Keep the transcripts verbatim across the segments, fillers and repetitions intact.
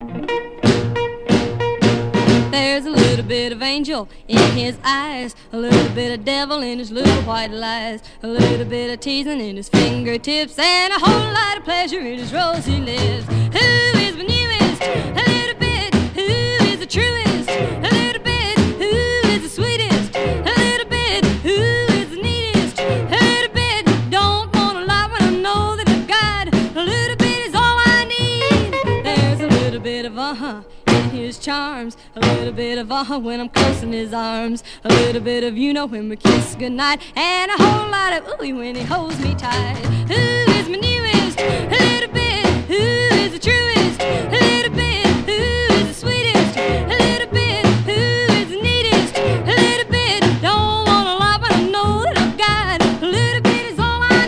There's a little bit of angel in his eyes, a little bit of devil in his little white lies, a little bit of teasing in his fingertips, and a whole lot of pleasure in his rosy lips. Who is the newest? A little bit. Who is the truest? A little bit. Who is the sweetest? A little bit. Who is the neatest? A little bit. Don't want a lot when I know that I've got a little bit is all I need. There's a little bit of uh-huh his charms, a little bit of uh-huh when I'm close in his arms, a little bit of you know when we kiss goodnight, and a whole lot of ooey when he holds me tight. Who is my newest? A little bit. Who is the truest? A little bit. Who is the sweetest? A little bit. Who is the neatest? A little bit. Don't want a lot, but I know that I've got a little bit is all I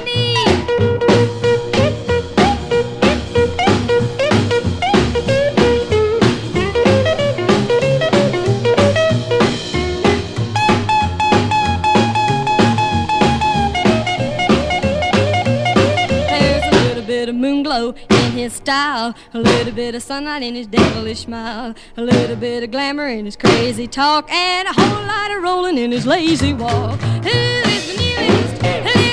moon glow in his style, a little bit of sunlight in his devilish smile, a little bit of glamour in his crazy talk, and a whole lot of rolling in his lazy walk. Who is the newest?